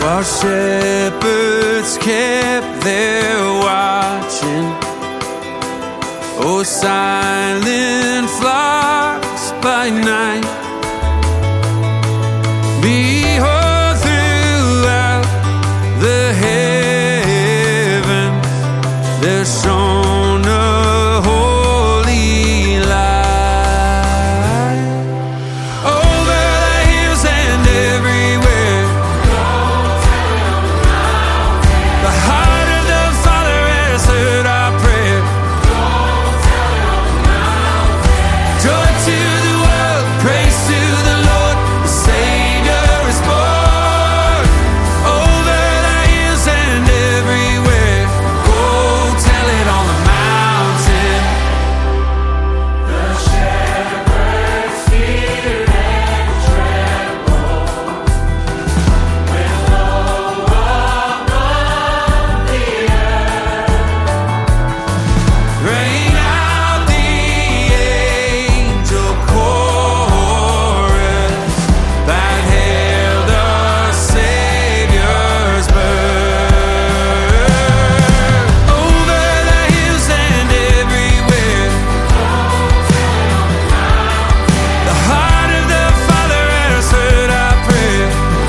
while shepherds kept their watching. Oh, silent flocks by night, behold, throughout the heavens there shone a holy light. Over the hills and everywhere, the heart of the Father has heard our prayer. Joy to the world, praise to the Lord, the Savior is born. Over the hills and everywhere, go tell it on the mountain. The shepherds feared and trembled when low above the earth rang out the angel chorus that hailed the Savior's birth. Over the hills and everywhere, the heart of the Father has heard our prayer.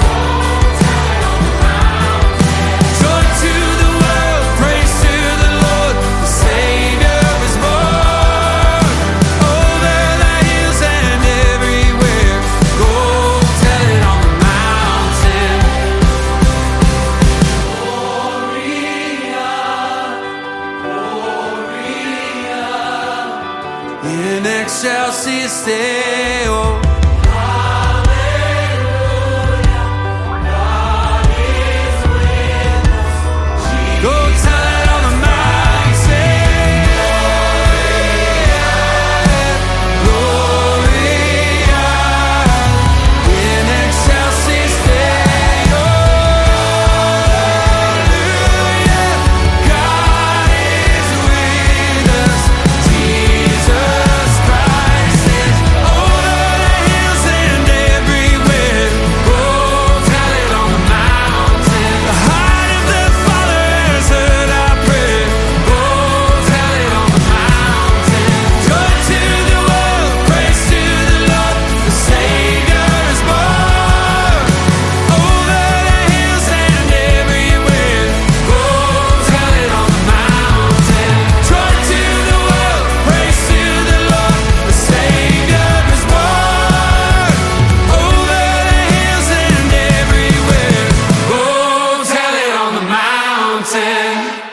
Joy to the world, praise to the Lord, the Savior is born. Over the hills and everywhere, go tell it on the mountain. In excelsis Deo. Go tell it on the mountain. Gloria in excelsis Deo. Hallelujah. God is with us. Jesus Christ is over the hills and everywhere. Go tell it on the mountain. The heart of the Father has heard our prayer. Go tell it on the mountain. Joy to the world, praise to the Lord, the Savior is born. Over the hills and everywhere, go tell it on the mountain. Joy to the world, praise to the Lord, the Savior is born. Over the hills and everywhere, go tell it on the mountain.